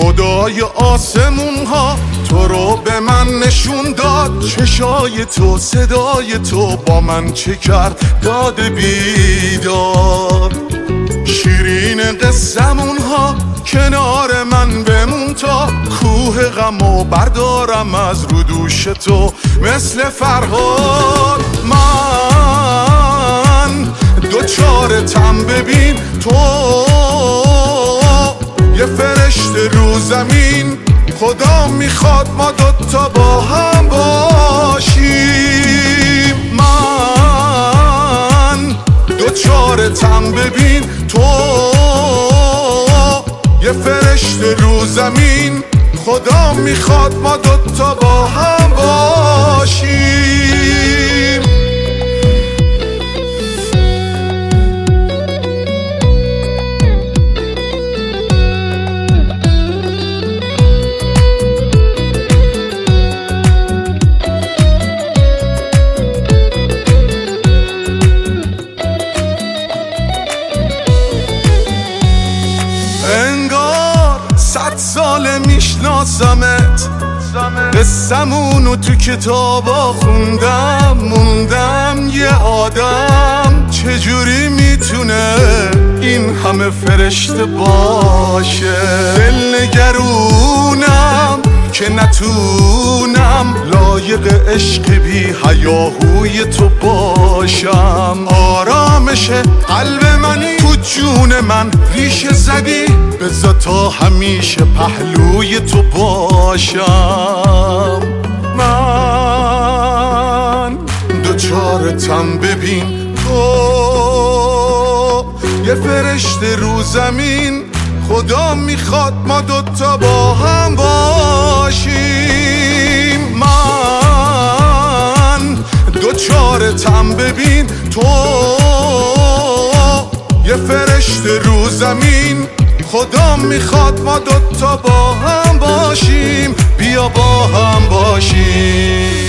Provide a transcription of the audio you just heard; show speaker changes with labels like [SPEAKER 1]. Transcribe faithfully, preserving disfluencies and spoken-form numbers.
[SPEAKER 1] خدای آسمون ها تو رو به من نشون داد، چشای تو صدای تو با من چه کرد داد بیدار. شیرین قصمون ها کنار من بمون تا کوه غمو بردارم از رو دوش تو مثل فرهاد. من دوچارتم ببین تو یه فرشته رو زمین، خدا میخواد ما دوتا با هم باشیم. من دوچارتم ببین تو یه فرشته رو زمین، خدا میخواد ما دوتا با هم باشیم. انگار صد ساله میشناسمت، قصمونو تو کتابا خوندم، موندم یه آدم چجوری میتونه این همه فرشته باشه. دل نگرونم که نتونم لایق عشق بی هیاهوی تو باشم. آرامش قلب منی تو جون من ریشه زدی، بذار تا همیشه پهلوی تو باشم. من دوچارتم ببین تو یه فرشته رو زمین، خدا میخواد ما دوتا با هم باشیم. من دوچارتم ببین تو یه فرشته رو زمین، خدا میخواد ما دوتا با هم باشیم، بیا با هم باشیم.